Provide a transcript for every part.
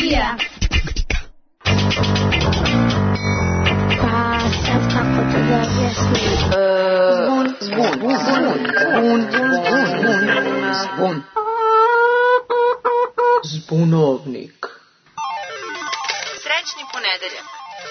Biologija. Pa sad kako to da objasnim? Zvon. Zbunovnik. Srećni ponedeljak.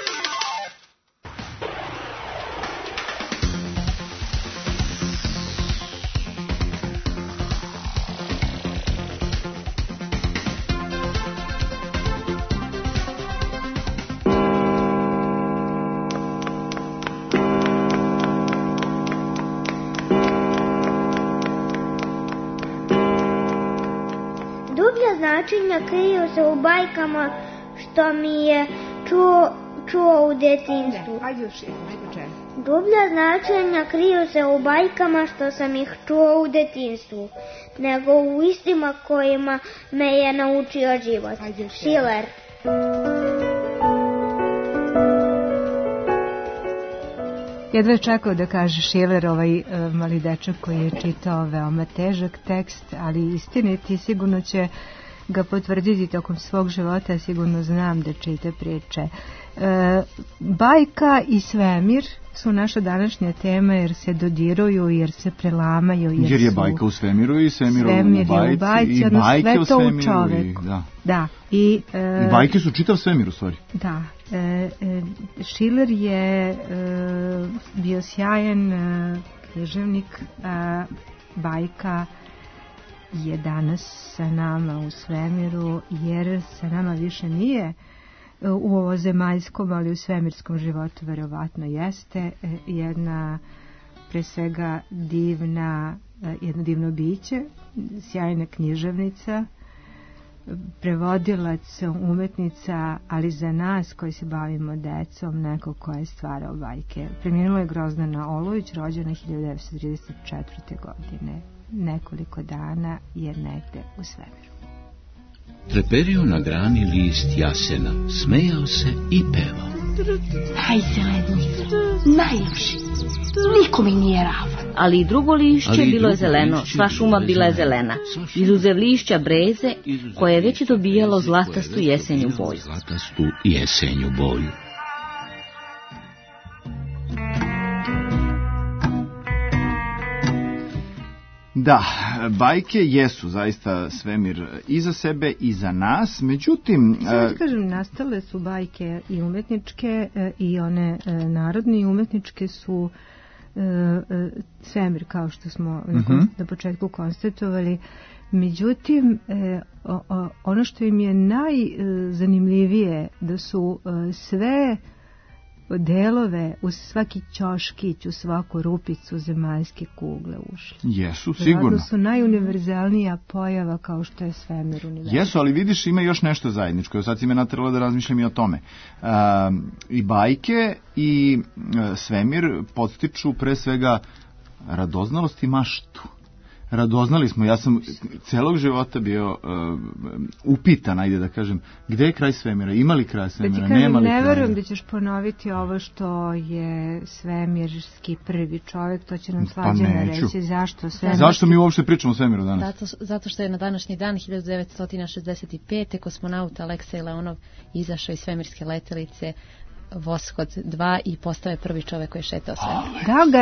Dublja značenja kriju se u bajkama što mi je čuo u detinjstvu. Dublja značenja kriju se u bajkama što sam ih čuo u detinjstvu, nego u istima kojima me je naučio život. Šiler. Jedva je čekao da kaže Šiler, ovaj mali dečak koji je čitao veoma težak tekst, ali istiniti, sigurno će ga potvrditi tokom svog života, sigurno znam da čita priče. Bajka i svemir su naša današnja tema jer se dodiruju, jer se prelamaju. Jer je bajka u svemiru i svemir u bajci i bajke u svemiru. Da. I bajke su čitav svemir u stvari. Da. Šiler je bio sjajan književnik, bajka je danas sa nama u svemiru, jer sa nama više nije u ovozemaljskom, ali u svemirskom životu verovatno jeste jedna pre svega jedno divno biće, sjajna književnica, prevodilac, umetnica, ali za nas koji se bavimo decom, neko ko je stvarao bajke. Preminula je Grozdana Olović, rođena 1934. godine. Nekoliko dana je negde u svemiru. Treperio na grani list jasena, smejao se i pevao. Najzeleniji, najljepši, niko mi nije ravan. Ali i drugo lišće bilo je zeleno, sva šuma bila je zelena, izuzev lišća breze, koje je već dobijalo zlatastu jesenju boju. Da, bajke jesu zaista svemir i za sebe i za nas, međutim... Kažem, nastale su bajke i umetničke i one narodne i umetničke su svemir, kao što smo na početku konstatovali. Međutim, ono što im je najzanimljivije da su sve delove u svaki ćoškić, u svaku rupicu zemaljske kugle ušli. Jesu, sigurno. Vjerojatno su najuniverzalnija pojava kao što je svemir univerzalni. Jesu, ali vidiš, ima još nešto zajedničko. Sad si me naterala da razmišljam i o tome. I bajke i svemir podstiču pre svega radoznalost i maštu. Radoznali smo, ja sam celog života bio upitan, ajde da kažem, gde je kraj svemira, ima li kraj svemira, nema li kraja. Ne verujem da ćeš ponoviti ovo što je svemirski prvi čovjek, to će nam Slađana reći. Zašto mi uopšte pričamo o svemiru danas? Zato što je na današnji dan 1965. kosmonaut Aleksej Leonov izašao iz svemirske letelice Voshod 2 i postao je prvi čovjek koji je šetao svemir. Da li ga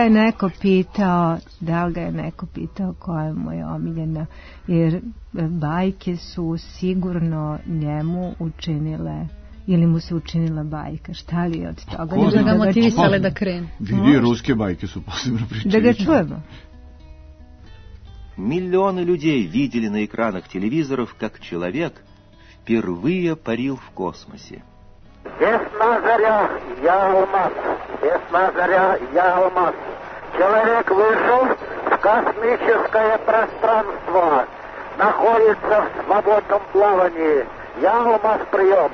je neko pitao koja mu je omiljena, jer bajke su sigurno njemu učinile, ili mu se učinila bajka, šta li je od toga? Možda ga motivisale da krene. Vidi, ruske bajke su posebno pričali. Da ga čujemo. Миллионы людей видели на экранах телевизоров, как человек впервые парил в космосе. Ясна заря, я алмаз, ясна заря, я алмаз. Человек вышел в космическое пространство, находится в свободном плавании. Я алмаз, прием.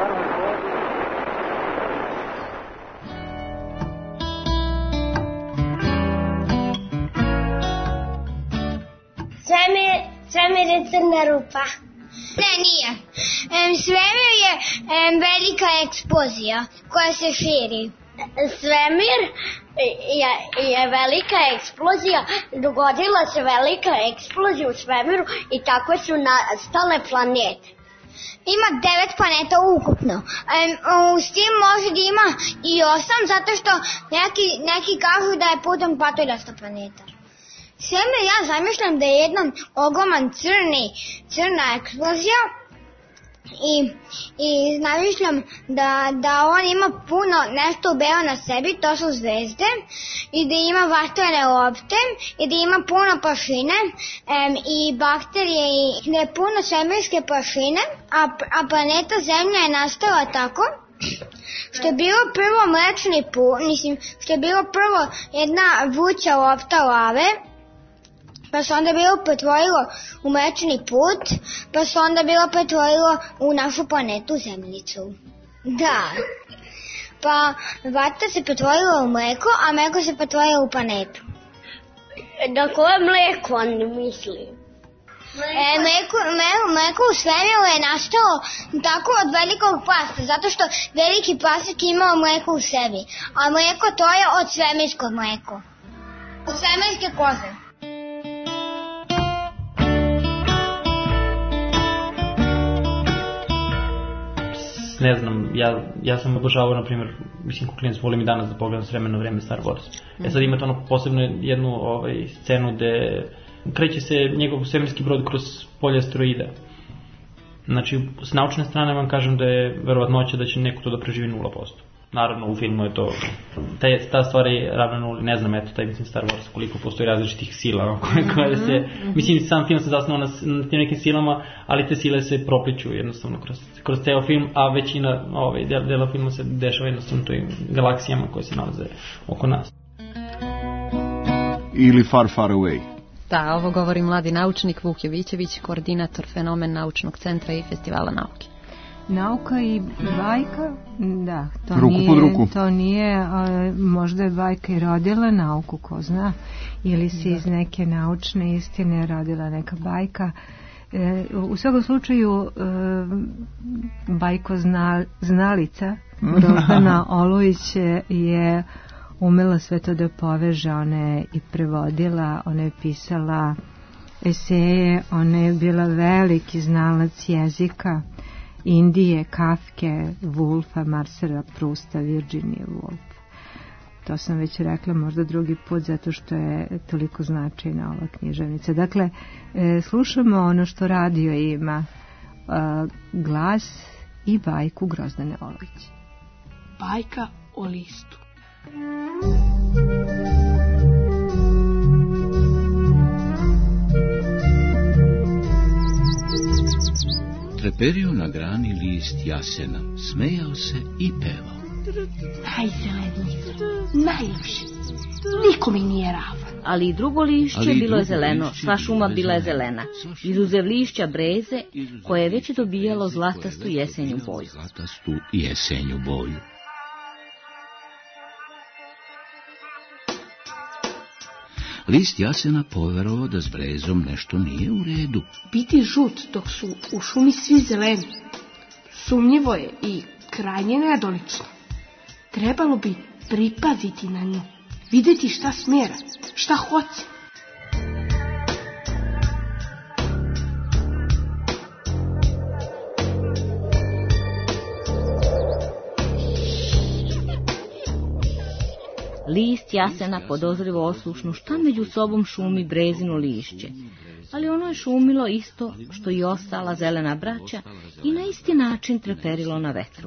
Svemir je crna rupa. Ne, nije. Svemir je velika eksplozija koja se širi. Svemir je velika eksplozija, dogodila se velika eksplozija u svemiru i tako su nastale planete. ima 9 planeta ukupno. S tim može da ima i 8, zato što neki kažu da je Pluton patoljasta planeta. Svemir ja zamišljam da je jedan ogroman crna eksplozija i zamišljam da on ima puno nešto belo na sebi, to su zvezde, i da ima vatrene lopte, i da ima puno prašine i bakterije, i da je puno svemirske prašine, a planeta Zemlja je nastala tako što je bilo prvo mlečni put, što je bilo prvo jedna vruća lopta lave, pa se onda bilo pretvorilo u mlečni put, pa se onda bilo pretvorilo u našu planetu Zemljicu. Da. Pa vatra se pretvorila u mleko, a mleko se pretvorilo u planetu. Da koje mleko on misli? Mleko u svemiru je nastalo tako od velikog plasta, zato što veliki plastik imao mleko u sebi, a mleko to je od svemirskog mleko. Od svemirske koze. Ne znam, ja sam obožavao, na primjer, mislim, ko klinac volim i danas da pogledam s vremena na vreme Star Wars. Sad imate ono posebno jednu scenu gde kreće se njegov svemirski brod kroz polje asteroida. Znači, s naučne strane vam kažem da je verovatnoća da će neko to da preživi 0%. Naravno, u filmu je to, ta stvar je ravna nuli, ne znam, eto, taj mislim Star Wars, koliko postoji različitih sila koje se, mislim, sam film se zasnova na tim nekim silama, ali te sile se propliču jednostavno kroz ceo film, a većina dela filma se dešava jednostavno toj galaksijama koje se nalaze oko nas. Ili Far, Far Away. Da, ovo govori mladi naučnik Vuk Jovićević, koordinator Fenomen naučnog centra i festivala nauke. Nauka i bajka, da, to nije, možda je bajka i rodila nauku, ko zna, ili se iz neke naučne istine rodila neka bajka. U svakom slučaju, bajko znalica Roždana Olujić je umela sve to da poveže, ona je i prevodila, ona je pisala eseje, ona je bila veliki znalac jezika Indije, Kafke, Woolfa, Marcela Prusta, Virginia Woolf. To sam već rekla možda drugi put zato što je toliko značajna ova književnica. Dakle, slušamo ono što radio ima, glas i bajku Grozdane Olujić. Bajka o listu. Treperio na grani list jasena, smejao se i pevao. Najzeleniji, najljepši, niko mi nije ravan. Ali i drugo lišće bilo je zeleno, sva šuma bila je zelena, izuzev lišća breze, koje je već dobijalo zlatastu jesenju boju. List jasena poverovao da s brezom nešto nije u redu. Biti žut dok su u šumi svi zeleni sumnjivo je i krajnje nedolično. Trebalo bi pripaziti na nju, vidjeti šta smjera, šta hoće. List jasena podozrivo oslušnu šta među sobom šumi brezino lišće, ali ono je šumilo isto što i ostala zelena braća i na isti način treperilo na vetru.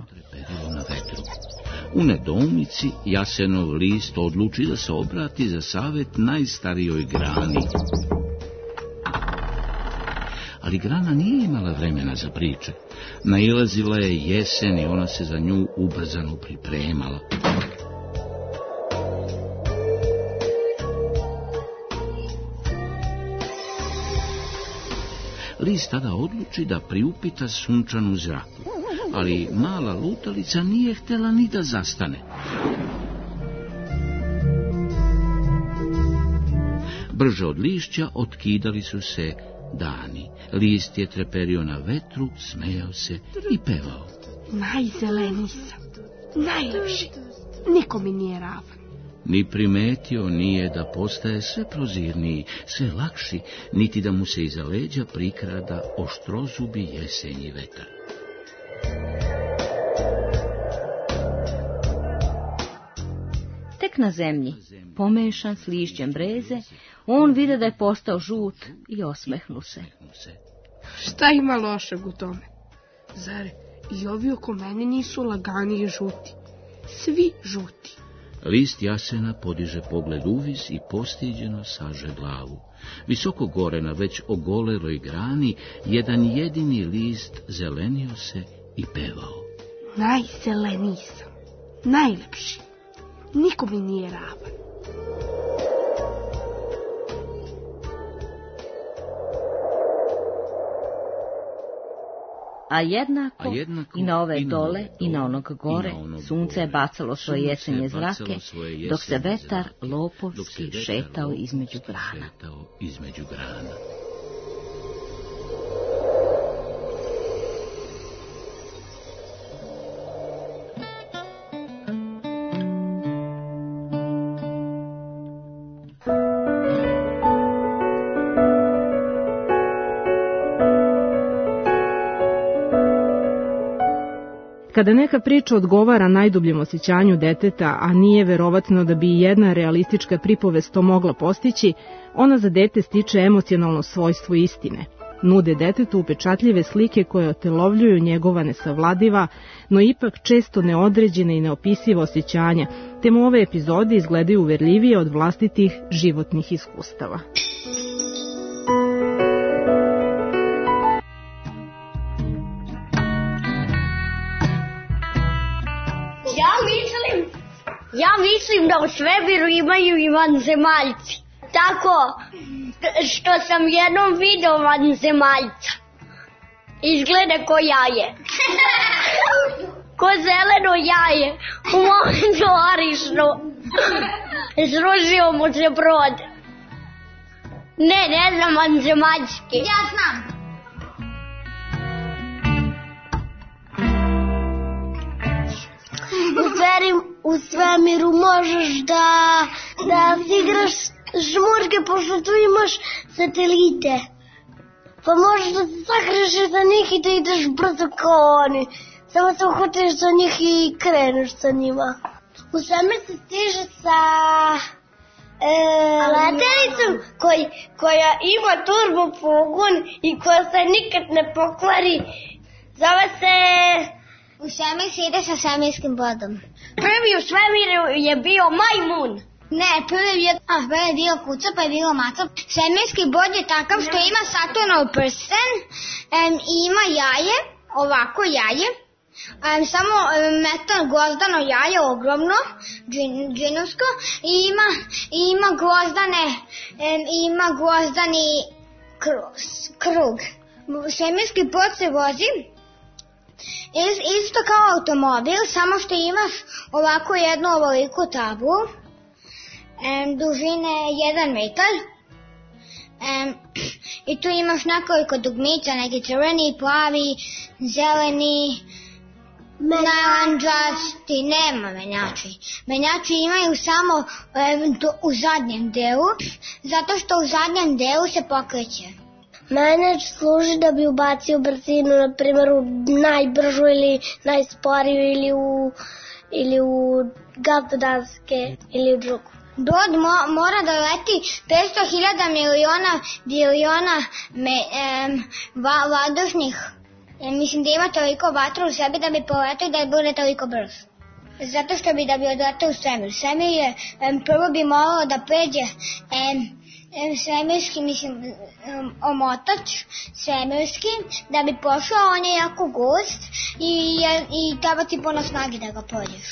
U nedoumici jasenov list odluči da se obrati za savjet najstarijoj grani. Ali grana nije imala vremena za priče. Nailazila je jesen i ona se za nju ubrzano pripremala. List tada odluči da priupita sunčanu zraku, ali mala lutalica nije htjela ni da zastane. Brže od lišća otkidali su se dani. List je treperio na vetru, smejao se i pevao. Najzeleniji sam, najljepši, niko mi nije ravan. Ni primetio nije da postaje sve prozirniji, sve lakši, niti da mu se iza leđa prikrada oštrozubi jesenji vetar. Tek na zemlji, pomešan s lišćem breze, on vide da je postao žut i osmehnu se. Šta ima lošeg u tome? Zar i ovi oko mene nisu lagani i žuti? Svi žuti. List jasena podiže pogled uvis i postiđeno saže glavu. Visoko gore na već ogoleloj grani jedan jedini list zelenio se i pevao. Najzeleniji sam, najlepši. Niko mi nije ravan. A jednako i na ove dole i na onog gore sunce je bacalo svoje jesenje zrake, dok se vetar lopovski šetao između grana. Kada neka priča odgovara najdubljem osjećanju deteta, a nije verovatno da bi jedna realistička pripovest to mogla postići, ona za dete stiče emocionalno svojstvo istine. Nude detetu upečatljive slike koje otelovljuju njegova nesavladiva, no ipak često neodređene i neopisiva osjećanja, te mu ove epizode izgledaju uverljivije od vlastitih životnih iskustava. Ja mislim da u svemiru imaju i vanzemaljci. Tako što sam jednom video vanzemaljca. Izgleda ko jaje. Ko zeleno jaje. U mome dvorištu. Zružio mu se brod. Ne znam vanzemaljski. Ja znam. U svemiru možeš da igraš žmurke, pošto tu imaš satelite. Pa možeš da se sakriješ za njih i da ideš brzo kao oni. Samo se uhvatiš za njih i kreneš sa njima. U svemir se stiže sa letelicom koja ima turbo pogon i koja se nikad ne pokvari. Zove se... U svemir se ide sa svemirskim brodom. Prvi u svemiru je bio majmun. Ne, prvi je bio kuca, pa je bilo maca. Svemirski brod je takav što ima Saturnov prsten i ima jaje, ovako jaje. Samo metal gvozdano jaje, ogromno, džinovsko, i ima gvozdani krug. Svemirski brod se vozi isto kao automobil, samo što imaš ovako jednu ovoliku tablu, dužine 1 metar, i tu imaš nekoliko dugmica, neki crveni, plavi, zeleni, naranđasti, nema menjači. Menjači imaju samo u zadnjem delu, zato što u zadnjem delu se pokreće. Menjač služi da bi ubacio brzinu, na primjer, u najbržu ili najsporiju ili u gazdodanske ili u drugu. Brod mora da leti 500.000 biliona vazdušnih. Mislim da ima toliko vatru u sebi da bi poletao i da bude toliko brz. Zato što da bi odletao u svemir. Svemir je, prvo bi moralo da pređe svemirski, omotač svemirski, da bi pošao, on je jako gust i treba ti puno snage da ga pođeš.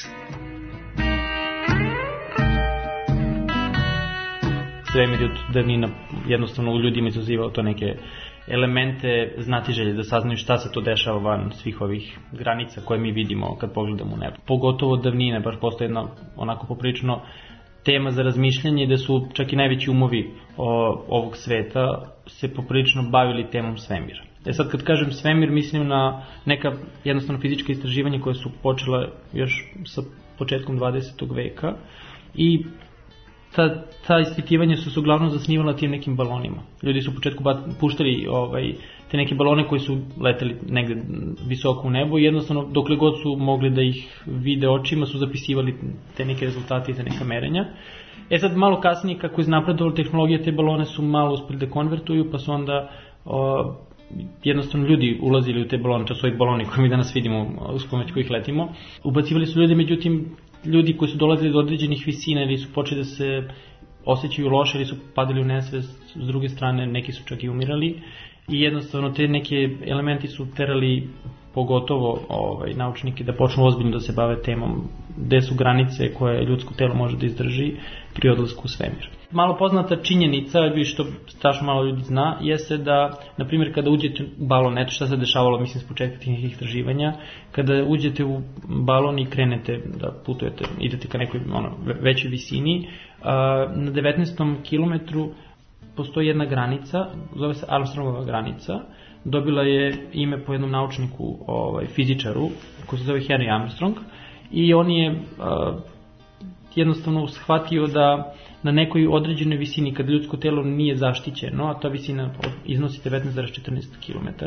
Svemir od davnina jednostavno u ljudima izazivao to neke elemente znatiželje da saznaju šta se to dešava van svih ovih granica koje mi vidimo kad pogledamo u nebo. Pogotovo od davnine, baš postoje jedna onako poprično tema za razmišljanje, da su čak i najveći umovi ovog sveta se poprilično bavili temom svemira. Sad kad kažem svemir, mislim na neka jednostavno fizička istraživanja koja su počela još sa početkom 20. veka I ta ispitivanja su se uglavnom zasnivala tim nekim balonima. Ljudi su u početku puštali te neke balone koji su leteli negde visoko u nebo i jednostavno dokle god su mogli da ih vide očima su zapisivali te neke rezultate i te neka merenja. Sad malo kasnije kako je napredovala tehnologija, te balone su malo uspeli da konvertuju, pa su onda jednostavno ljudi ulazili u te balone, to su ovi baloni koje mi danas vidimo uz pomoć kojih letimo. Ubacivali su ljudi, međutim ljudi koji su dolazili do određenih visina ili su počeli da se osjećaju loše ili su padali u nesvest, s druge strane neki su čak i umirali i jednostavno te neke elementi su terali pogotovo naučnike da počnu ozbiljno da se bave temom gde su granice koje ljudsko telo može da izdrži pri odlasku u svemir. Malo poznata činjenica, što strašno malo ljudi zna, jeste da, na primjer, kada uđete u balon, eto šta se dešavalo, mislim, s početka tih istraživanja, kada uđete u balon i krenete da putujete, idete ka nekoj većoj visini, na 19. kilometru postoji jedna granica, zove se Armstrongova granica, dobila je ime po jednom naučniku, fizičaru, koji se zove Henry Armstrong, i on je jednostavno shvatio da na nekoj određenoj visini, kada ljudsko telo nije zaštićeno, a ta visina iznosi 19,14 km,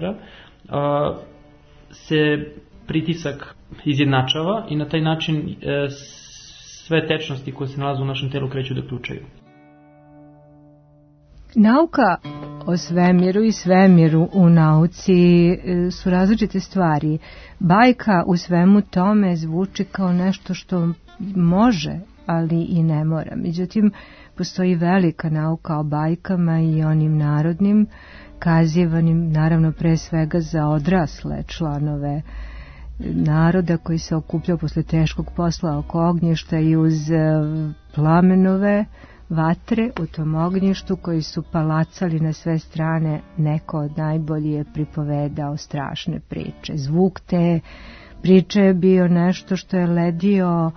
se pritisak izjednačava i na taj način sve tečnosti koje se nalaze u našem telu kreću da ključaju. Nauka o svemiru i svemiru u nauci su različite stvari. Bajka u svemu tome zvuči kao nešto što može, ali i ne mora. Međutim, postoji velika nauka o bajkama i onim narodnim, kazivanim, naravno pre svega za odrasle članove naroda koji se okupljao posle teškog posla oko ognjišta i uz plamenove vatre u tom ognjištu koji su palacali na sve strane. Neko od najbolji je pripovedao strašne priče. Zvuk te priče je bio nešto što je ledio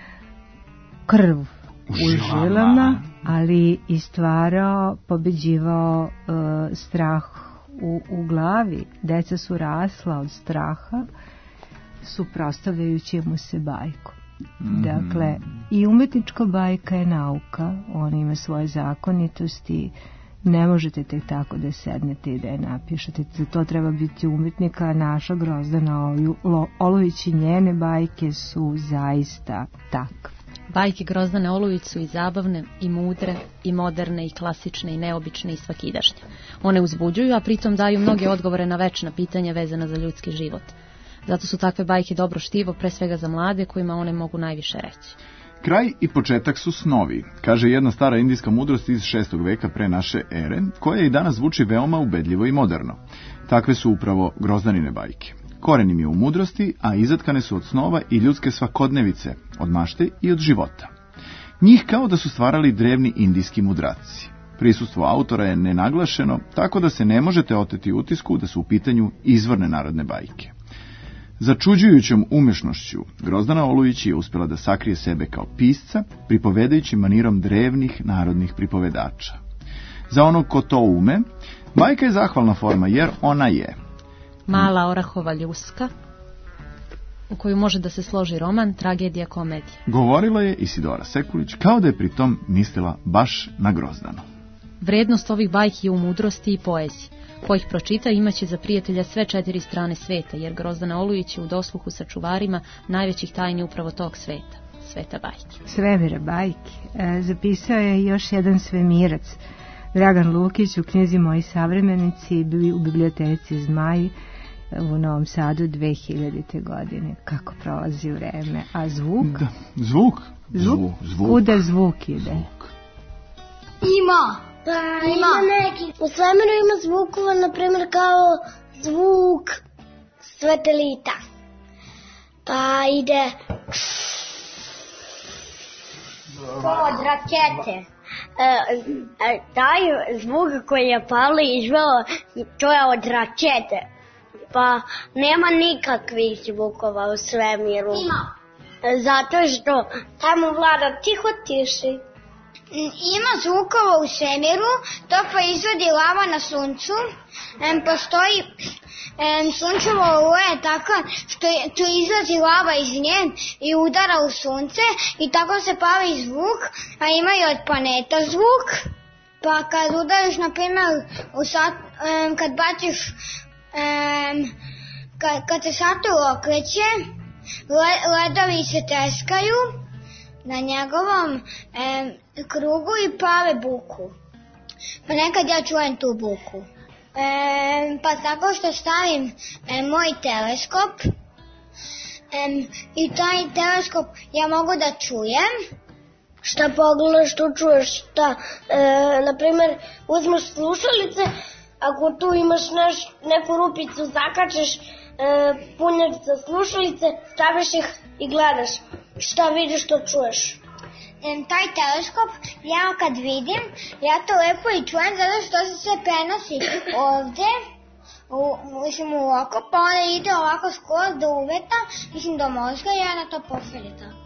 krv u žilama, ali i stvarao, pobeđivao strah u glavi. Deca su rasla od straha, suprotstavljajući mu se bajku. Dakle, i umetnička bajka je nauka, ona ima svoje zakonitosti, ne možete tek tako da sednete i da je napišete, za to treba biti umetnika. Naša Grozdana Olović i njene bajke su zaista takve. Bajke Grozdane Olović su i zabavne, i mudre, i moderne, i klasične, i neobične, i svakidašnje. One uzbuđuju, a pritom daju mnoge odgovore na večna pitanja vezana za ljudski život. Zato su takve bajke dobro štivo, pre svega za mlade, kojima one mogu najviše reći. Kraj i početak su snovi, kaže jedna stara indijska mudrost iz 6. veka pre naše ere, koja i danas zvuči veoma ubedljivo i moderno. Takve su upravo Grozdanine bajke. Koren im je u mudrosti, a izatkane su od snova i ljudske svakodnevice, od mašte i od života. Njih kao da su stvarali drevni indijski mudraci. Prisustvo autora je nenaglašeno, tako da se ne možete oteti utisku da su u pitanju izvorne narodne bajke. Začuđujućom umešnošću Grozdana Olović je uspjela da sakrije sebe kao pisca, pripovedajući manirom drevnih narodnih pripovedača. Za onog ko to ume, bajka je zahvalna forma, jer ona je mala orahova ljuska, u koju može da se složi roman, tragedija, komedija. Govorila je Isidora Sekulić, kao da je pritom mislila baš na Grozdanu. Vrednost ovih bajki je u mudrosti i poeziji. Ko ih pročita imaće za prijatelja sve 4 strane sveta, jer Grozdana Olović je u dosluhu sa čuvarima najvećih tajni upravo tog sveta, sveta bajke. Svemira bajke. Zapisao je još jedan svemirac, Dragan Lukić, u knjizi Moji savremenici, u biblioteci Zmaj u Novom Sadu 2000. godine. Kako prolazi vreme. A zvuk? Da, zvuk. Kuda zvuk ide? Ima neki. U svemiru ima zvukova, na primjer, kao zvuk satelita. Pa ide od rakete. Taj zvuk koji je Pavle izveo, to je od rakete. Pa nema nikakvih zvukova u svemiru. Ima. Zato što tamo vlada tiho tiši. Ima zvukova u svemiru, to proizvodi lava na suncu. Postoji sunčeva oluja je takva što tu izlazi lava iz nje i udara u sunce i tako se pravi zvuk, a ima i od planeta zvuk. Pa kad udariš, na primjer, kad baciš, kad se sator okreće, ledovi se treskaju na njegovom krugu i prave buku. Pa nekad ja čujem tu buku. Pa tako što stavim moj teleskop i taj teleskop ja mogu da čujem. Šta pogledaš, tu čuješ šta? Naprimjer, uzmeš slušalice, ako tu imaš neku rupicu, zakačeš punjač za slušalice, staviš ih i gledaš. Šta vidiš, što čuješ? Taj teleskop, ja kad vidim, ja to lepo i čujem zato što se sve prenosi ovde, u oko, pa onda ide ovako skoro do uveta, do mozga i ja na to pošalje tako.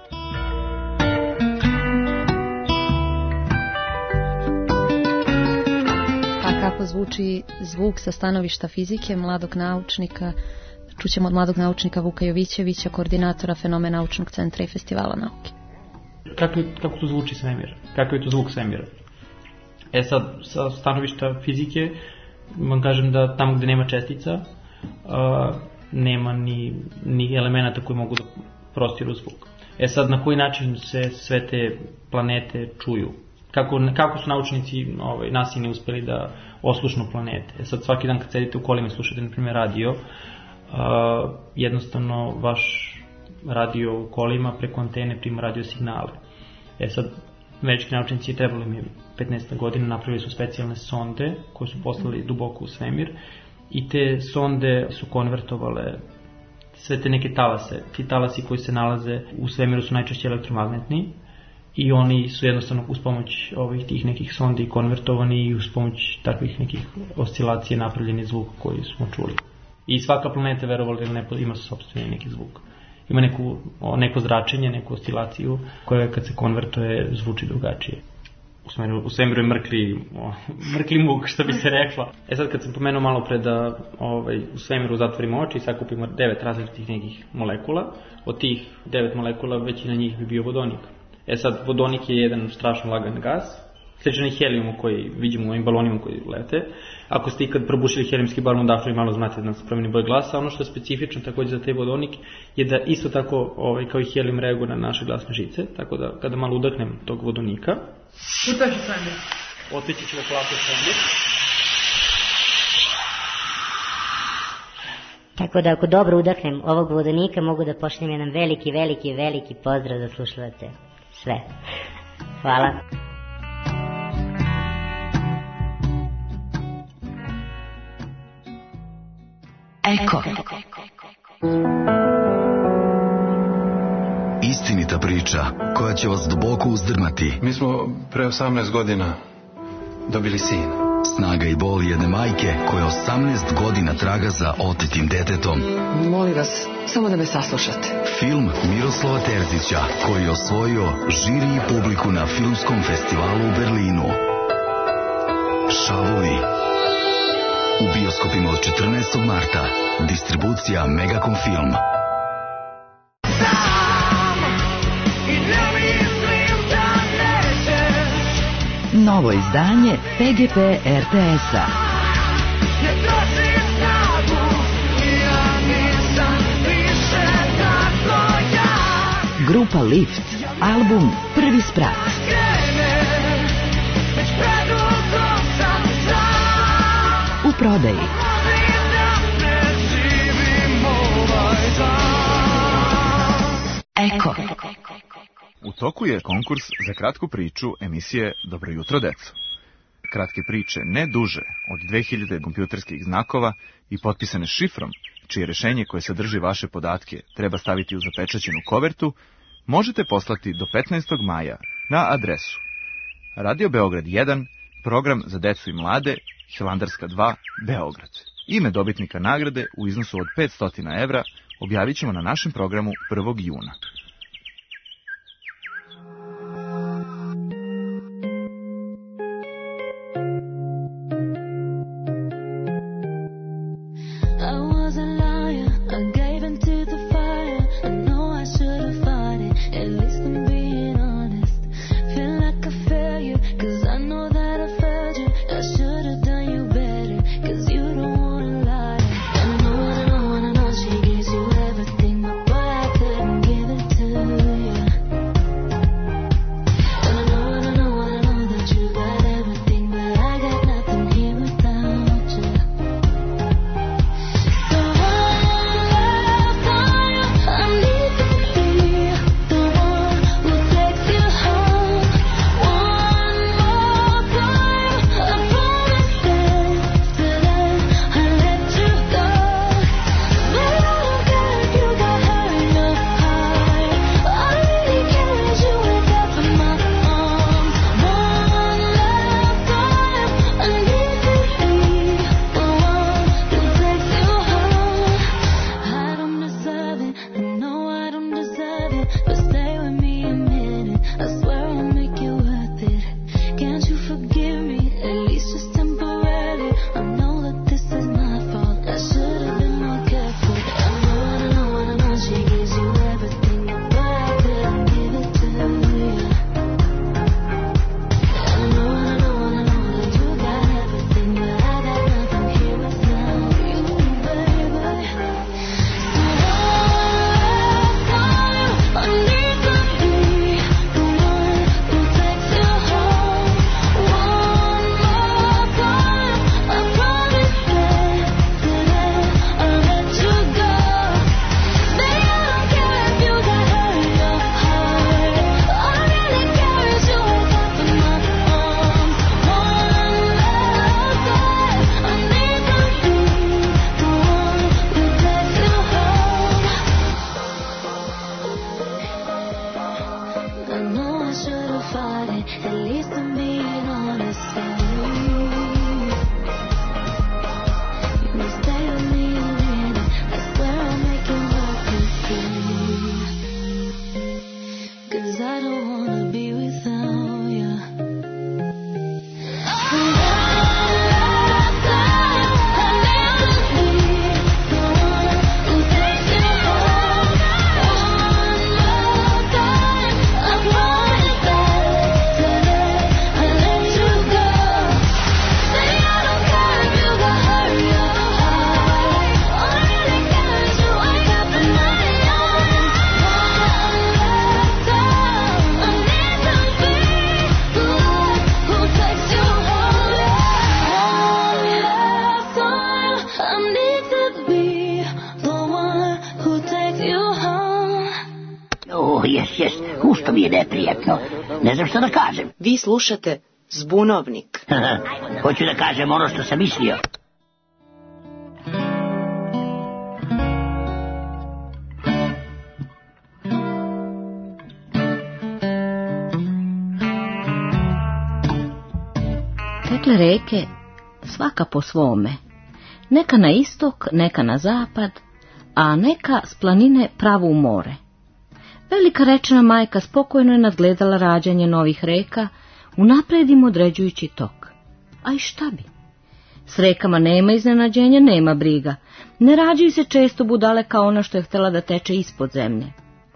Kako zvuči zvuk sa stanovišta fizike mladog naučnika, čućemo od mladog naučnika Vuka Jovićevića, koordinatora Fenomen naučnog centra i festivala nauke. Kako to zvuči svemir? Kako je to zvuk svemira? Sad, sa stanovišta fizike, vam kažem da tamo gde nema čestica, nema ni elemenata koji mogu da prostiru zvuk. Sad, na koji način se sve te planete čuju? Kako su naučnici NASA uspeli da oslušnu planete? Sad, svaki dan kad sedite u kolima i slušate, na primjer, radio, jednostavno vaš radio u kolima preko antene prima radio signale. Sad, američki naučnici trebali mi 15 godina, napravili su specijalne sonde koje su poslali duboko u svemir i te sonde su konvertovale sve te neke talase. Ti talasi koji se nalaze u svemiru su najčešće elektromagnetni i oni su jednostavno uz pomoć tih nekih sondi konvertovani i uz pomoć takvih nekih oscilacije napravljeni zvuk koji smo čuli. I svaka planeta, verovali ili ne, ima sopstveni neki zvuk. Ima neko zračenje, neku oscilaciju koja kad se konvertuje zvuči drugačije. U svemiru je mrkli muk, što bi se rekla. Sad kad sam pomenuo malo pre da u svemiru zatvorimo oči i sakupimo 9 različitih nekih molekula, od tih 9 molekula većina njih bi bio vodonik. Sad, vodonik je jedan strašno lagan gas, sličan helijumu koji vidimo u ovim balonima koji lete. Ako ste ikad probušili helijumski balon, dakle malo znate da se promeni boj glasa. Ono što je specifično također za taj vodonik je da isto tako kao i helijum reaguje na naše glasne žice, tako da kada malo udahnem tog vodonika, Utači svemir. Otići ćemo polako svemir. Tako da ako dobro udahnem ovog vodonika mogu da pošljem jedan veliki pozdrav za slušalce. Sve. Hvala. Eko. Istinita priča koja će vas duboko uzdrmati. Mi smo pre 18 godina dobili sina. Snaga i bol jedne majke koja 18 godina traga za otetim detetom. Molim vas, samo da me saslušate. Film Miroslava Terzića koji je osvojio žiri i publiku na filmskom festivalu u Berlinu. Šavovi. U bioskopima od 14. marta. Distribucija Megacom Film. Novo izdanje PGP RTS-a. Grupa Lift, album Prvi sprat. U prodaji. Eko. U toku je konkurs za kratku priču emisije Dobro jutro, deco. Kratke priče ne duže od 2000 kompjuterskih znakova i potpisane šifrom, čije rešenje koje sadrži vaše podatke treba staviti u zapečaćenu kovertu, možete poslati do 15. maja na adresu Radio Beograd 1, program za decu i mlade, Hilandarska 2, Beograd. Ime dobitnika nagrade u iznosu od 500 evra objavit ćemo na našem programu 1. juna. Jest, ušto mi je neprijatno. Ne znam što da kažem. Vi slušate Zbunovnik. Hoću da kažem ono što sam mislio. Tekle reke, svaka po svome. Neka na istok, neka na zapad, a neka s planine pravo u more. Velika rečna majka spokojno je nadgledala rađanje novih reka, unaprijed im određujući tok. A i šta bi? S rekama nema iznenađenja, nema briga. Ne rađaju se često budale kao ona što je htjela da teče ispod zemlje.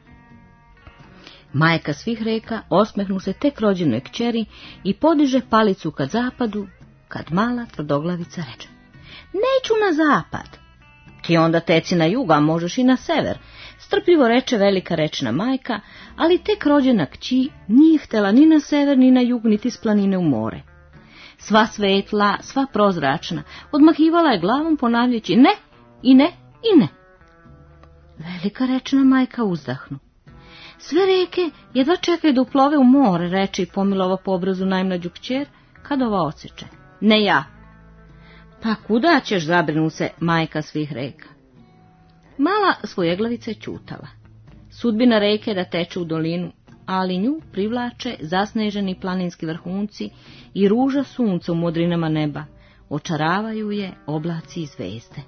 Majka svih reka osmehnu se tek rođenoj kćeri i podiže palicu kad zapadu, kad mala tvrdoglavica reče: neću na zapad. Ti onda teci na jug, a možeš i na sever, strpljivo reče velika rečna majka, ali tek rođena kći nije htjela ni na sever, ni na jug, niti s planine u more. Sva svetla, sva prozračna, odmahivala je glavom ponavljajući ne, i ne, i ne. Velika rečna majka uzdahnu. Sve reke jedva čekaju da uplove u more, reče i pomilova po obrazu najmlađu kćer, kad ova odseče. Ne ja. Pa kuda ćeš, zabrinu se majka svih reka. Mala svojeglavica je ćutala. Sudbina reke da teče u dolinu, ali nju privlače zasneženi planinski vrhunci i ruža sunca u modrinama neba. Očaravaju je oblaci i zvezde.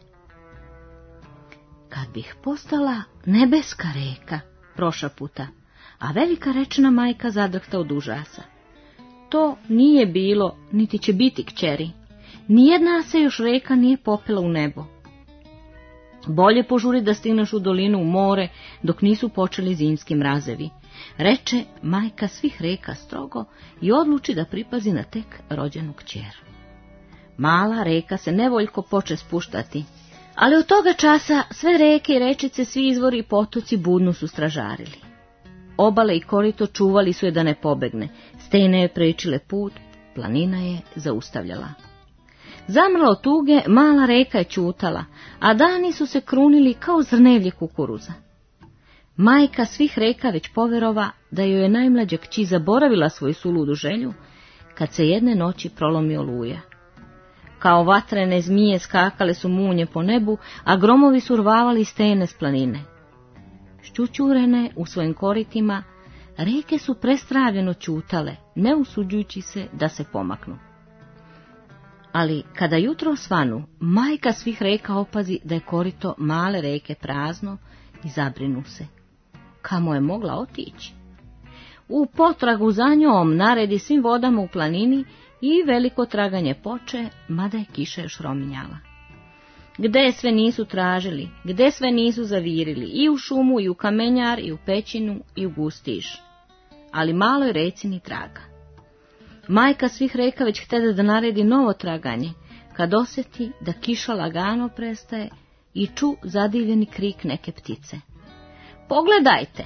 Kad bih postala nebeska reka, prošaputa, a velika rečna majka zadrhta od užasa. To nije bilo, niti će biti, kćeri. Nijedna se još reka nije popela u nebo. Bolje požuri da stigneš u dolinu u more, dok nisu počeli zimski mrazevi, reče majka svih reka strogo i odluči da pripazi na tek rođenu kćer. Mala reka se nevoljko poče spuštati, ali od toga časa sve reke i rečice, svi izvori i potoci budno su stražarili. Obale i korito čuvali su je da ne pobegne, stene je prečile put, planina je zaustavljala. Zamrla od tuge, mala reka je ćutala, a dani su se krunili kao zrnevlje kukuruza. Majka svih reka već poverova da joj je najmlađa kći zaboravila svoju suludu želju, kad se jedne noći prolomi oluja. Kao vatrene zmije skakale su munje po nebu, a gromovi su rvavali stene s planine. Šćućurene u svojim koritima, reke su prestravljeno ćutale, ne usuđujući se da se pomaknu. Ali kada jutro osvanu, majka svih reka opazi da je korito male reke prazno i zabrinu se. Kamo je mogla otići? U potragu za njom naredi svim vodama u planini i veliko traganje poče, mada je kiša još rominjala. Gde sve nisu tražili, gde sve nisu zavirili, i u šumu, i u kamenjar, i u pećinu, i u gustiš. Ali maloj reci ni traga. Majka svih reka već htede da naredi novo traganje, kad osjeti da kiša lagano prestaje i ču zadivljeni krik neke ptice. Pogledajte!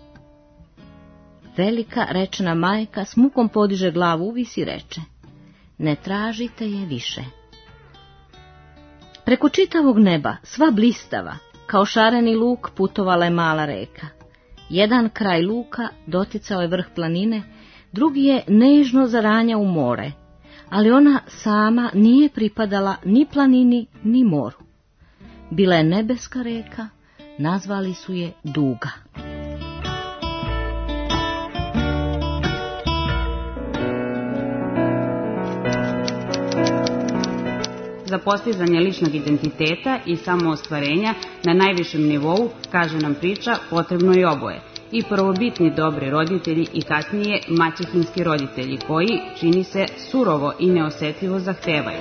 Velika rečna majka s mukom podiže glavu uvis i reče: ne tražite je više. Preko čitavog neba, sva blistava, kao šareni luk, putovala je mala reka. Jedan kraj luka doticao je vrh planine, drugi je nežno zaranjao u more, ali ona sama nije pripadala ni planini, ni moru. Bila je nebeska reka, nazvali su je Duga. Za postizanje ličnog identiteta i samoostvarenja na najvišem nivou, kaže nam priča, potrebno je oboje. I prvobitni dobri roditelji i kasnije maćehinski roditelji koji, čini se, surovo i neosetljivo zahtevaju.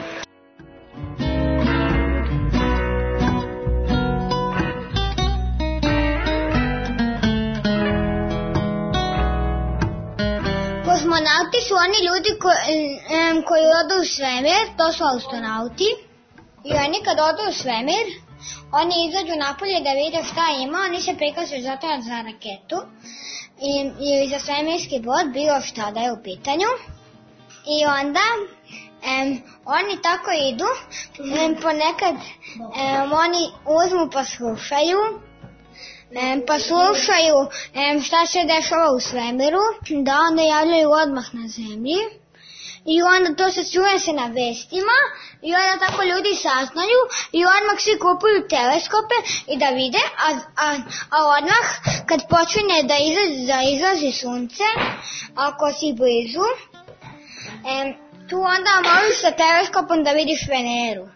Kosmonauti su oni ljudi koji odu u svemir, to su astronauti. I oni kad odu u svemir, oni izađu napolje da vide šta ima, oni se prikazuju za raketu ili za svemirski brod, bilo šta da je u pitanju. I onda oni tako idu, ponekad oni uzmu pa slušaju pa slušaju šta se dešava u svemiru, da onda javljaju odmah na zemlji i onda to se čuje se na vestima i onda tako ljudi saznaju i odmah svi kupuju teleskope i da vide, a odmah kad počinje da izlazi sunce, ako si blizu, tu onda možeš sa teleskopom da vidiš Veneru.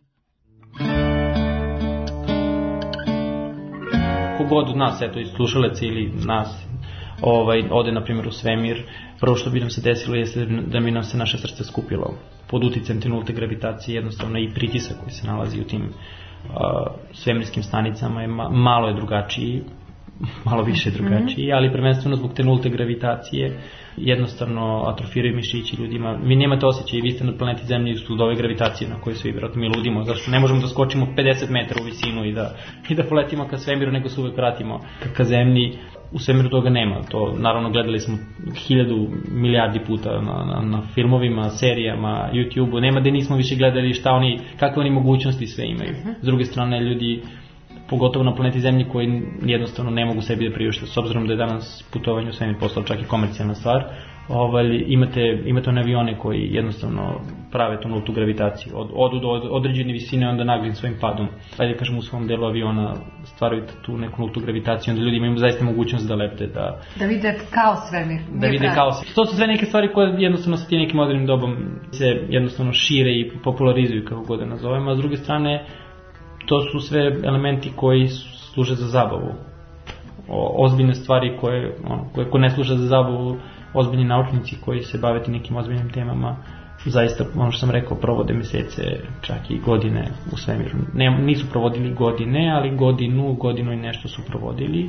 Kogod od nas, eto, iz slušalaca ili nas, ode, na primjer, u svemir, prvo što bi nam se desilo jeste da bi nam se naše srce skupilo pod uticajem te nulte gravitacije, jednostavno i pritisak koji se nalazi u tim svemirskim stanicama je malo je drugačiji, malo više drugačiji, ali prvenstveno zbog te nulte gravitacije jednostavno atrofiraju mišići ljudima. Vi nemate osjećaj, vi ste na planeti Zemlji od ove gravitacije na kojoj svi vjerojatno mi ludimo, zašto ne možemo da skočimo 50 metara u visinu i da poletimo ka svemiru, nego se uvek vratimo ka Zemlji. U svemiru toga nema. To naravno gledali smo 1000 milijardi puta na filmovima, serijama, YouTube-u. Nema da nismo više gledali kakve oni mogućnosti sve imaju. S druge strane, ljudi, pogotovo na planeti Zemlji, koji jednostavno ne mogu sebi da priušte, s obzirom da je danas putovanje u svemir postalo čak i komercijalna stvar, imate one avione koji jednostavno prave tu nultu gravitaciju, odu do određene visine, onda naglim svojim padom, ajde kažemo u svom delu aviona stvaraju tu neku nultu gravitaciju, onda ljudi imaju zaista mogućnost da lepte, da vide kao svemir. Da vide kao svemir. To su sve neke stvari koje jednostavno sa tim nekim modernim dobom se jednostavno šire i popularizuju, kako god da nazovemo, a s druge strane to su sve elementi koji služe za zabavu. Ozbiljne stvari koje ne služe za zabavu, ozbiljni naučnici koji se bave nekim ozbiljnim temama, zaista, ono što sam rekao, provode mesece, čak i godine u svemiru. Nisu provodili godine, ali godinu i nešto su provodili.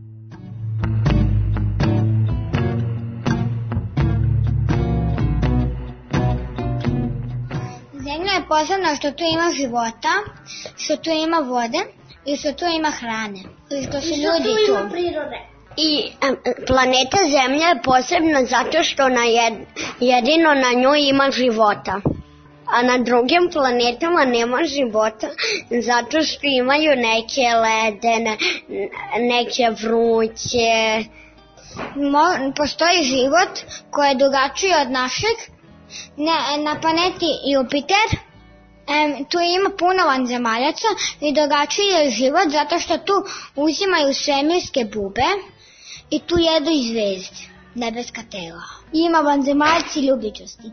Zemlja je posebna što tu ima života, što tu ima vode i što tu ima hrane. I što su ljudi tu. Ima prirode. I planeta Zemlja je posebna zato što jedino na njoj ima života. A na drugim planetama nema života zato što imaju neke ledene, neke vruće. Postoji život koji je drugačiji od našeg. Na planeti Jupiter tu ima puno vanzemaljaca i drugačiji je život zato što tu uzimaju svemirske bube i tu jedu i zvezde, nebeska tela. Ima vanzemaljaci i ljubičasti.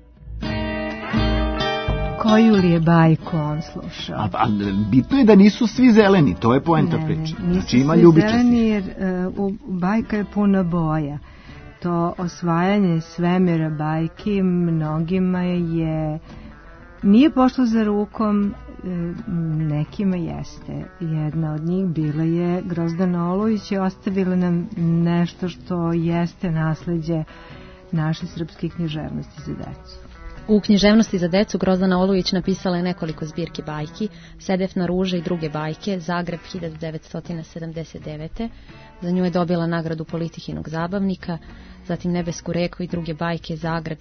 Koju li je bajku on slušao? A bitno je da nisu svi zeleni, to je poenta priče. Znači ima ljubičasti. Nisu svi zeleni jer bajka je puna boja. To osvajanje svemira bajki mnogima nije pošlo za rukom, nekima jeste. Jedna od njih bila je Grozdana Olović i ostavila nam nešto što jeste nasleđe naše srpske književnosti za decu. U književnosti za decu Grozdana Olović napisala je nekoliko zbirki bajki, Sedefna ruža i druge bajke, Zagreb 1979. Za nju je dobila nagradu Politihinog zabavnika, zatim Nebesku reku i druge bajke, Zagreb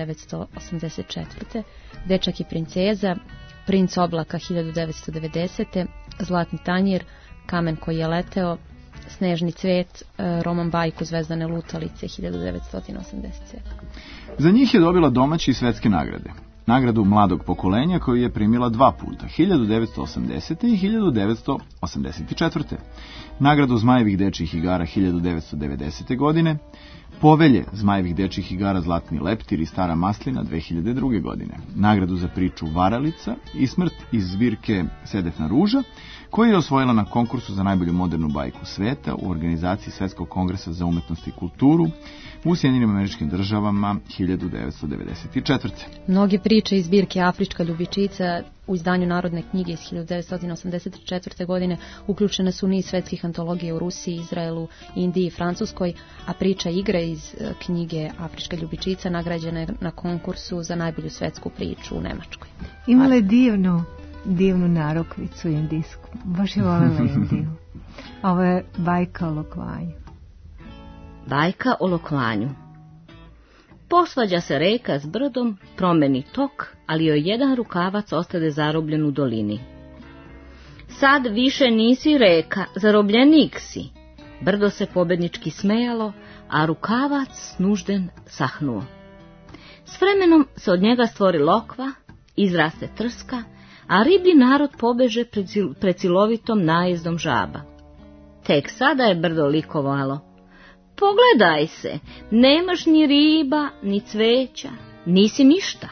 1984. Dečak i princeza, Princ oblaka 1990. Zlatni tanjir, Kamen koji je leteo, Snežni cvet, roman bajku Zvezdane lutalice 1987. Za njih je dobila domaće i svetske nagrade. Nagradu mladog pokolenja koju je primila 2 puta, 1980. i 1984. Nagradu Zmajevih dečjih igara 1990. godine, Povelje Zmajevih dečjih igara Zlatni leptir i Stara maslina 2002. godine, nagradu za priču Varalica i Smrt iz zbirke Sedefna ruža, koju je osvojila na konkursu za najbolju modernu bajku sveta u organizaciji Svetskog kongresa za umetnost i kulturu u Sjedinjenim Američkim Državama 1994. Mnoge priče iz zbirke Afrička ljubičica u izdanju Narodne knjige iz 1984. godine uključene su u niz svetskih antologija u Rusiji, Izraelu, Indiji i Francuskoj, a priča igre iz knjige Afrička ljubičica nagrađena je na konkursu za najbolju svetsku priču u Nemačkoj. Imala je divnu narukvicu indijsku. Baš je voljela Indiju. Ovo je bajka o lokvanju. Bajka o lokvanju. Posvađa se reka s brdom, promeni tok, ali joj jedan rukavac ostade zarobljen u dolini. sad više nisi reka, zarobljenik si. Brdo se pobednički smejalo, a rukavac snužden sahnuo. S vremenom se od njega stvori lokva, izraste trska, a riblji narod pobeže pred silovitom najezdom žaba. Tek sada je brdo likovalo. Pogledaj se, nemaš ni riba, ni cveća, nisi ništa.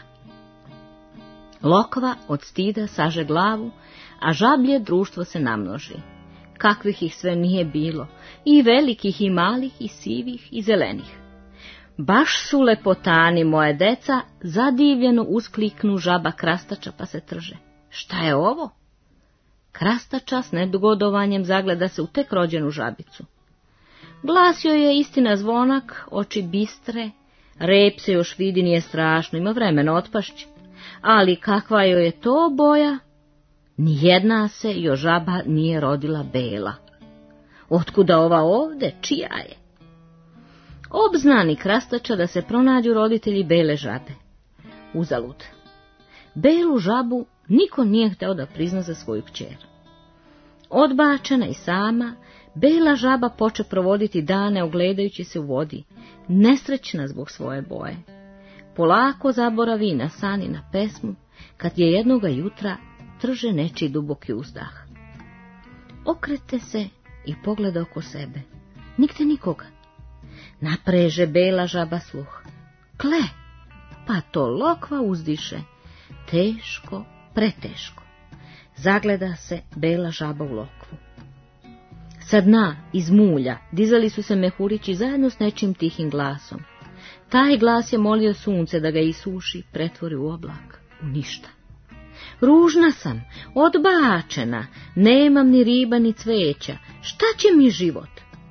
Lokva od stida saže glavu, a žablje društvo se namnoži. Kakvih ih sve nije bilo, i velikih, i malih, i sivih, i zelenih. Baš su lepotani, moje deca, zadivljeno uskliknu žaba krastača pa se trže. Šta je ovo? Krastača s nedogodovanjem zagleda se u tek rođenu žabicu. Glasio je istina zvonak, oči bistre, rep se još vidi, nije strašno, ima vremena otpašći. Ali kakva joj je to boja? Nijedna se još žaba nije rodila bela. Otkuda ova ovde, čija je? Obznani krastača da se pronađu roditelji bele žabe. Uzalud. Belu žabu niko nije hteo da prizna za svoju kćer. Odbačena i sama, bela žaba poče provoditi dane ogledajući se u vodi, nesrećna zbog svoje boje. Polako zaboravi na san i na pesmu, kad je jednoga jutra trže nečiji duboki uzdah. Okrete se i pogleda oko sebe. Nigde nikoga. Napreže bela žaba sluh. Kle, pa to lokva uzdiše. Teško, preteško. Zagleda se bela žaba u lokvu. Sa dna, iz mulja, dizali su se mehurići zajedno s nečim tihim glasom. Taj glas je molio sunce da ga isuši, pretvori u oblak, u ništa. Ružna sam, odbačena, nemam ni riba ni cveća, šta će mi život?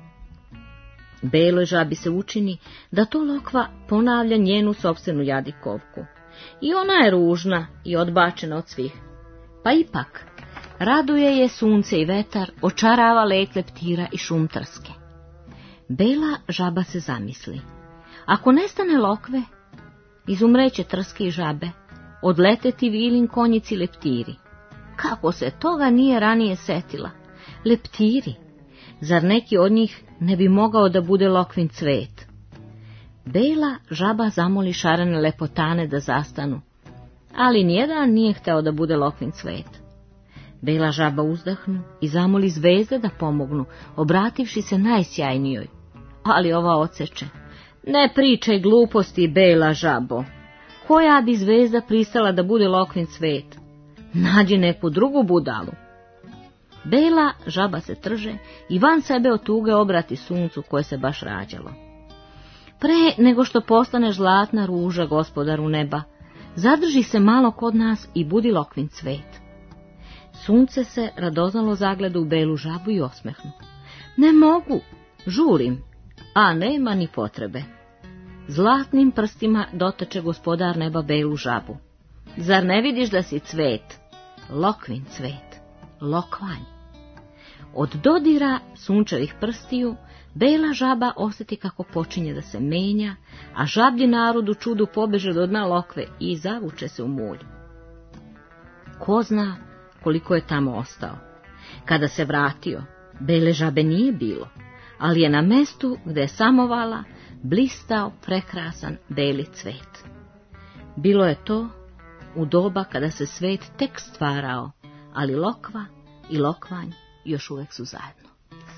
Beloj žabi se učini da to lokva ponavlja njenu sopstvenu jadikovku. I ona je ružna i odbačena od svih. Pa ipak, raduje je sunce i vetar, očarava let leptira i šum trske. Bela žaba se zamisli. Ako nestane lokve, izumreće trske i žabe, odleteti vilin konjici leptiri. Kako se toga nije ranije setila? Leptiri, zar neki od njih ne bi mogao da bude lokvin cvet? Bela žaba zamoli šarene lepotane da zastanu, ali nijedan nije hteo da bude lokvin cvet. Bela žaba uzdahnu i zamoli zvezde da pomognu, obrativši se najsjajnijoj, ali ova odseče. Ne pričaj gluposti, bela žabo. Koja bi zvezda pristala da bude lokvin cvet? Nađi neku drugu budalu. Bela žaba se trže i van sebe od tuge obrati suncu koje se baš rađalo. Pre nego što postane zlatna ruža gospodaru neba, zadrži se malo kod nas i budi lokvin cvet. Sunce se radoznalo zagleda u belu žabu i osmehnu. Ne mogu, žurim, a nema ni potrebe. Zlatnim prstima dotače gospodar neba belu žabu. Zar ne vidiš da si cvet? Lokvin cvet, lokvanj. Od dodira sunčevih prstiju, bela žaba osjeti kako počinje da se menja, a žablji narod u čudu pobeže do dna lokve i zavuče se u mulj. Ko zna koliko je tamo ostao. Kada se vratio, bele žabe nije bilo, ali je na mestu gde je samovala blistao prekrasan beli cvet. Bilo je to u doba kada se svet tek stvarao, ali lokva i lokvanj još uvek su zajedno.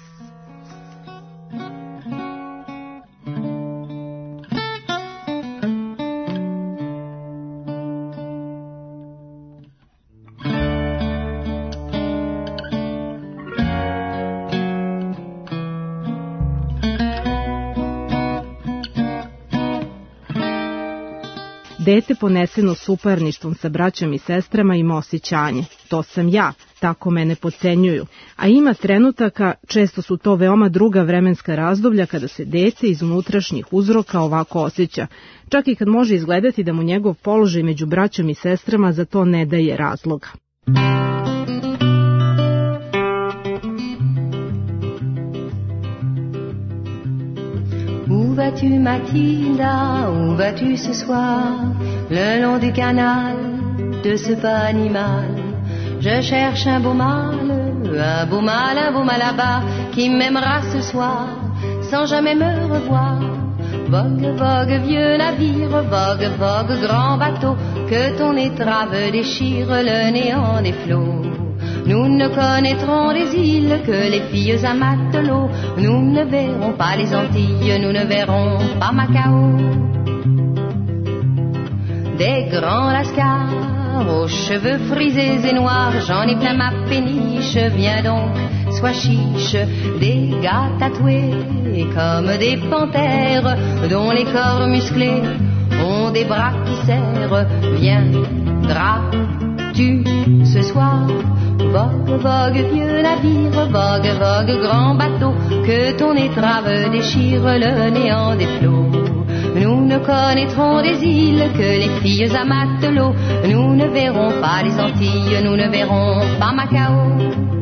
Dete poneseno suparništvom sa braćom i sestrama ima osjećanje. To sam ja, tako mene podcenjuju. A ima trenutaka, često su to veoma druga vremenska razdoblja, kada se dete iz unutrašnjih uzroka ovako osjeća. Čak i kad može izgledati da mu njegov položaj među braćom i sestrama za to ne daje razloga. Où vas-tu Mathilda, où vas-tu ce soir, le long du canal de ce pas animal, Je cherche un beau mal à bas, qui m'aimera ce soir, sans jamais me revoir. Vogue, vogue, vieux navire, vogue, vogue, grand bateau, que ton étrave déchire le néant des flots. Nous ne connaîtrons les îles que les filles à matelot. Nous ne verrons pas les Antilles, nous ne verrons pas Macao. Des grands lascars aux cheveux frisés et noirs, j'en ai plein ma péniche, viens donc, sois chiche. Des gars tatoués comme des panthères, dont les corps musclés ont des bras qui serrent. Viendras-tu ce soir? Vogue, vogue, vieux navire, vogue, vogue, grand bateau, que ton étrave déchire le néant des flots. Nous ne connaîtrons des îles que les filles à matelot. Nous ne verrons pas les Antilles, nous ne verrons pas Macao.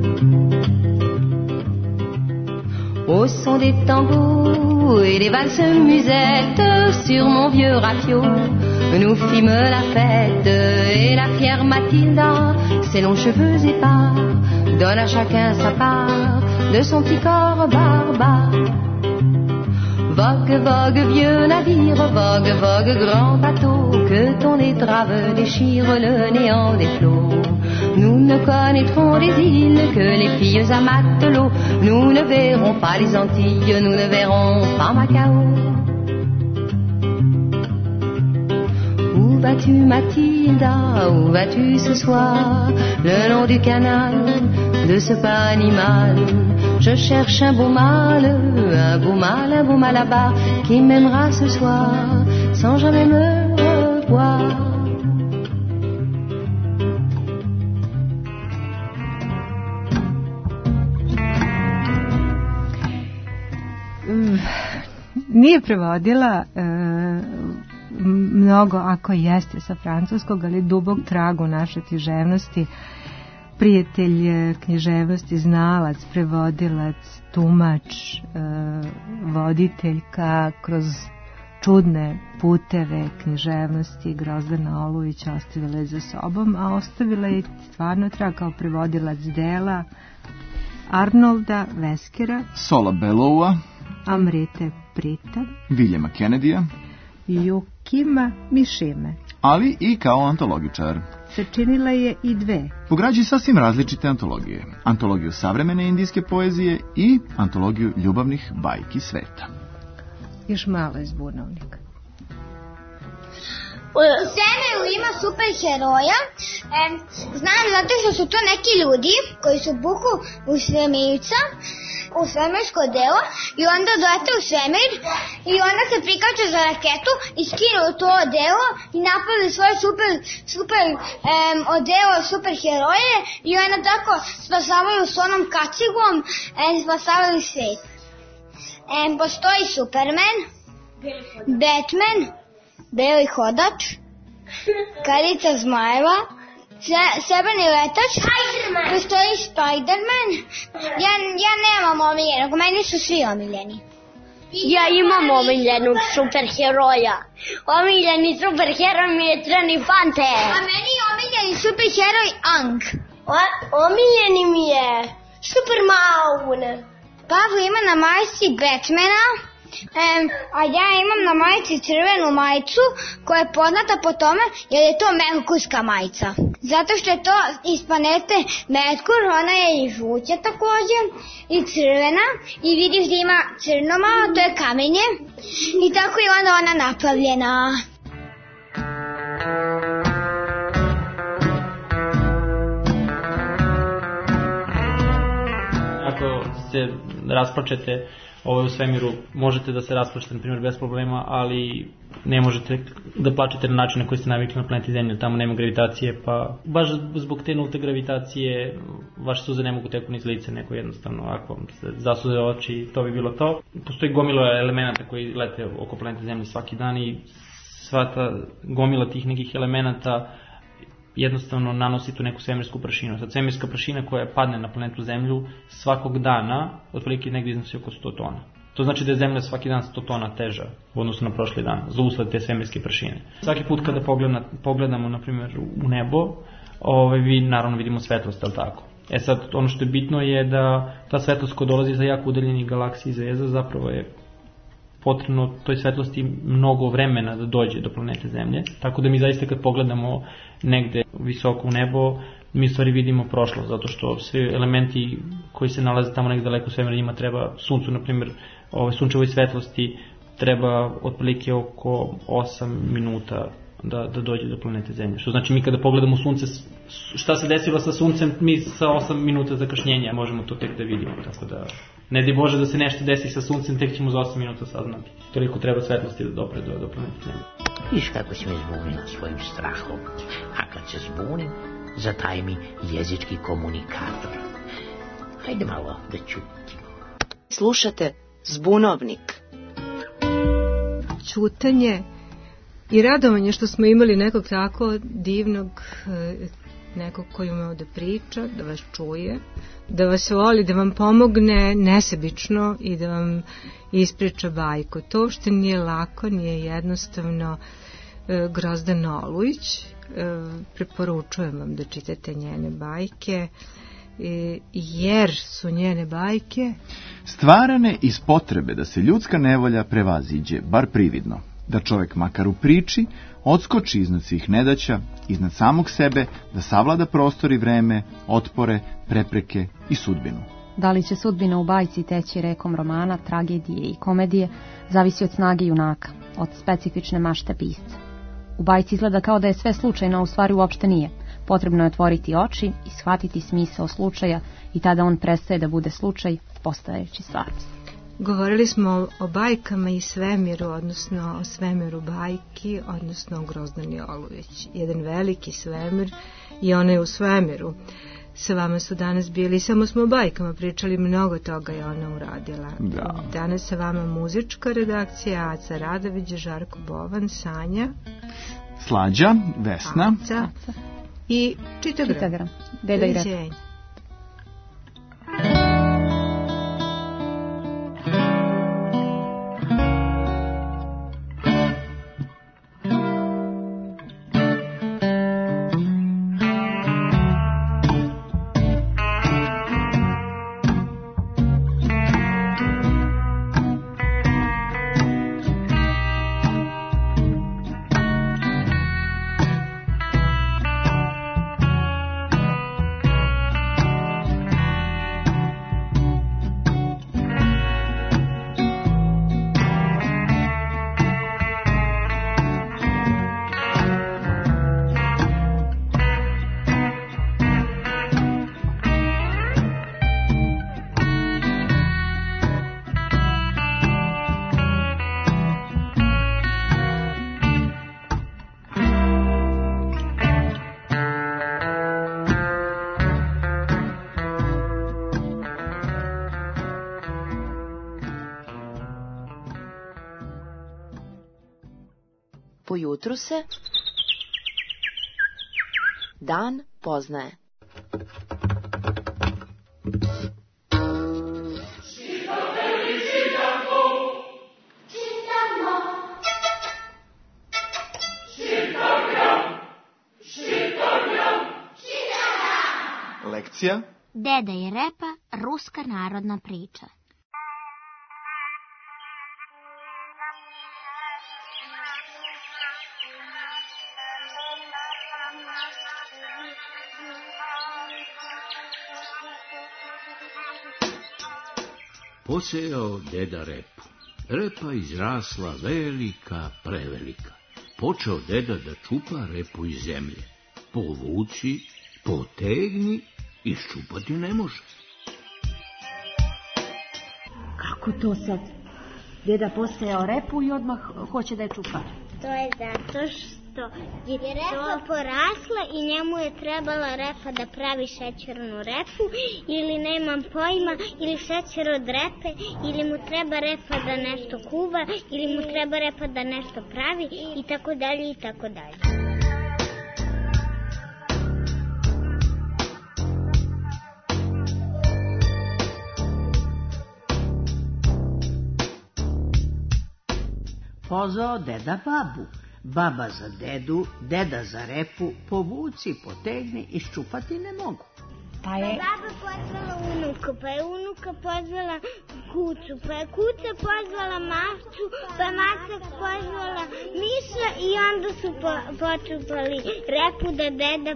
Au son des tangos et des valses musettes, sur mon vieux rafio, nous fîmes la fête. Et la fière Mathilda, ses longs cheveux épars, donne à chacun sa part de son petit corps barbare. Vogue, vogue, vieux navire, vogue, vogue, grand bateau, que ton étrave déchire le néant des flots. Nous ne connaîtrons les îles que les filles à matelot. Nous ne verrons pas les Antilles, nous ne verrons pas Macao. Où vas-tu Mathilda, où vas-tu ce soir, le long du canal de ce pas animal? Je cherche un beau mal à bas, qui m'aimera ce soir, sans jamais me revoir. Nije prevodila mnogo, ako jeste sa francuskog, ali dubog tragu naše književnosti, prijatelj književnosti, znalac, prevodilac, tumač, voditeljka kroz čudne puteve književnosti. Grozdana Olujić ostavila je za sobom, a ostavila je stvarno trag kao prevodilac dela Arnolda Veskera, Sola Bellowa, Amrite Prita, Viljama Kennedya, Jokima Mišime, ali i kao antologičar. Sačinila je i dve. Po građi sasvim različite antologije. Antologiju savremene indijske poezije i antologiju ljubavnih bajki sveta. Još malo iz Bunovnika. U svemiru ima super heroja. Znam zato što su to neki ljudi koji su buku u svemirca, u svemirsko delo, i onda dolete u svemir i onda se prikače za raketu i skinu to odelo i napravi svoje super odelo super heroje i onda tako spasavaju s onom kacigom, spasavaju svet. Postoji Superman, Batman, Beli hodač, Kraljica zmajeva, Srebrni letač, postoji Spiderman. Ja nemam omiljenog, meni su svi omiljeni. Ja imam omiljenog superheroja. Omiljeni superheroj mi je Treni Panter. A meni je omiljeni superheroj Ang. Omiljeni mi je Superman. Pavlo ima na majici Batmana, a ja imam na majici crvenu majicu koja je poznata po tome jer je to Merkurska majica. Zato što je to iz planete Merkur, ona je i žuća također i crvena i vidiš da ima crno malo, to je kamenje i tako je onda ona napravljena. Ako se rasplačete u svemiru, možete da se rasplačete, na primjer, bez problema, ali ne možete da plačete na način na koji ste navikli na planeti Zemlju, tamo nema gravitacije, pa baš zbog te nulte gravitacije vaše suze ne mogu teku niz lice, neko jednostavno, ako vam se zasuze oči, to bi bilo to. Postoji gomila elemenata koji lete oko planete Zemlje svaki dan i sva ta gomila tih nekih elemenata jednostavno nanosi tu neku svemirsku prašinu. Sad, svemirska prašina koja padne na planetu Zemlju svakog dana otprilike negdje iznosi oko 100 tona. To znači da je Zemlja svaki dan 100 tona teža u odnosu na prošli dan, za usled te svemirske prašine. Svaki put kada pogledamo, na primjer, u nebo, vi naravno vidimo svetlost, ali tako. Sad, ono što je bitno je da ta svetlost koja dolazi za jako udaljenih galaksija i zvezda zapravo je potrebno toj svetlosti mnogo vremena da dođe do planete Zemlje, tako da mi zaista kad pogledamo negde visoko u nebo, mi u stvari vidimo prošlost, zato što svi elementi koji se nalaze tamo negde daleko u svemiru, njima treba suncu, na primjer, sunčevoj svetlosti treba otprilike oko 8 minuta da dođe do planete Zemlje. Što znači mi kada pogledamo sunce, šta se desilo sa suncem, mi sa 8 minuta zakašnjenja možemo to tek da vidimo, tako da ne daj Bože da se nešto desi sa suncem, tek ćemo za 8 minuta saznati. Toliko treba svetlosti da dopre do planete Zemlje. Viš kako si me zbunio svojim strahom, a kad se zbunim, zataj mi jezički komunikator. Hajde malo da čutim. Slušate Zbunovnik. Ćutanje i radovanje što smo imali nekog tako divnog, nekog koji umeo da priča, da vas čuje, da vas voli, da vam pomogne nesebično i da vam ispriča bajku. To uopšte nije lako, nije jednostavno. Grozdana Olujić, preporučujem vam da čitate njene bajke, jer su njene bajke stvarane iz potrebe da se ljudska nevolja prevaziđe, bar prividno, da čovjek makar u priči odskoči iznad svih nedaća, iznad samog sebe, da savlada prostor i vreme, otpore, prepreke i sudbinu. Da li će sudbina u bajci teći rekom romana, tragedije i komedije, zavisi od snage junaka, od specifične mašte pisca. U bajci izgleda kao da je sve slučajno, a u stvari uopšte nije. Potrebno je otvoriti oči i shvatiti smisao slučaja i tada on prestaje da bude slučaj, postajeći stvarnost. Govorili smo o bajkama i svemiru, odnosno o svemiru bajki, odnosno o Grozdani Olujić. Jedan veliki svemir i ona je u svemiru. Sa vama su danas bili, samo smo o bajkama pričali, mnogo toga je ona uradila. Da. Danas sa vama muzička redakcija, Aca Radović, Žarko Bovan, Sanja, Slađa, Vesna, Aca i Čitagram. Deda i Repa. Po jutru se dan poznaje. Lekcija Deda i Repa, ruska narodna priča. Posejao deda repu. Repa izrasla velika, prevelika. Počeo deda da čupa repu iz zemlje. Povuci, potegni, iščupati ne može. Kako to sad? Deda posejao repu i odmah hoće da je čupa. To je zato što je repa porasla i njemu je trebala repa da pravi šećernu repu ili nemam pojma, ili šećer od repe, ili mu treba repa da nešto kuva, ili mu treba repa da nešto pravi i tako dalje i tako dalje. Pozvao deda babu. baba za dedu, deda za repu, povuci, potegni, iščupati ne mogu. Pa je baba pozvala unuka, pa je unuka pozvala kucu, pa je kuca pozvala macu, pa je maca pozvala miša i onda su počupali repu da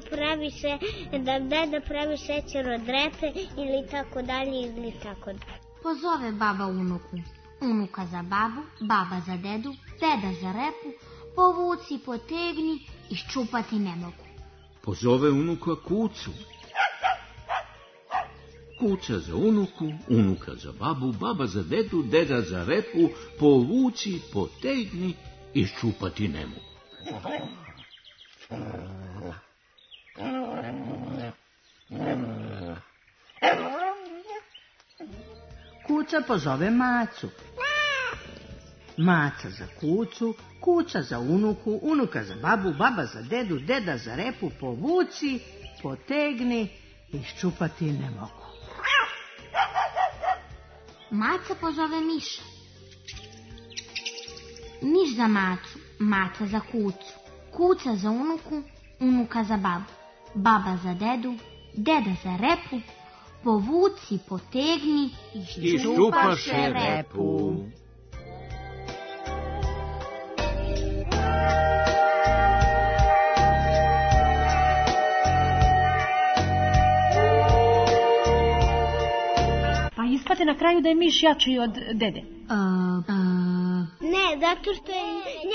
deda pravi šećer od repe ili tako dalje ili tako dalje. Pozove baba unuku, unuka za babu, baba za dedu, deda za repu, povuci, potegni, iščupati ne mogu. Pozove unuka kucu, kuca za unuku, unuka za babu, baba za dedu, deda za repu, povuci, potegni, iščupati ne mogu. Kuca pozove macu. Maca za kucu, kuca za unuku, unuka za babu, baba za dedu, deda za repu, povuci, potegni, iščupati ne mogu. Maca pozove miša. Miš za macu, maca za kucu, kuca za unuku, unuka za babu, baba za dedu, deda za repu, povuci, potegni, iščupaše repu. Ispate na kraju da je miš jači od dede. Ne, zato što je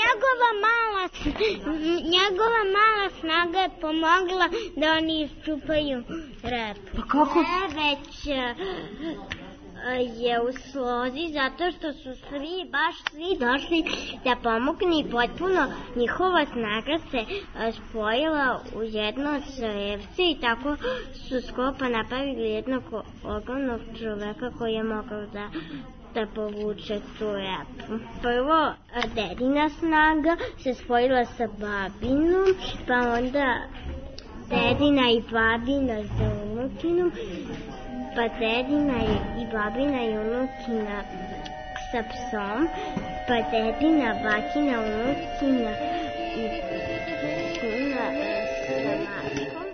njegova mala snaga je pomogla da oni iščupaju repu. Pa kako? Već je u slozi zato što su baš svi došli da pomognu i potpuno njihova snaga se spojila u jedno crevce i tako su skopa napravili jednog ogromnog čoveka koji je mogao da povuče tu repu. Prvo, dedina snaga se spojila sa babinom, pa onda dedina i babina za unukinom, pa dedina i babina i unukina sa psom, pa dedina, bakina, unukina i kuna sa mačkom.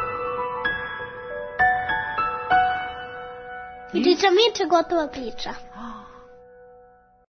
Priča Miče, gotova priča.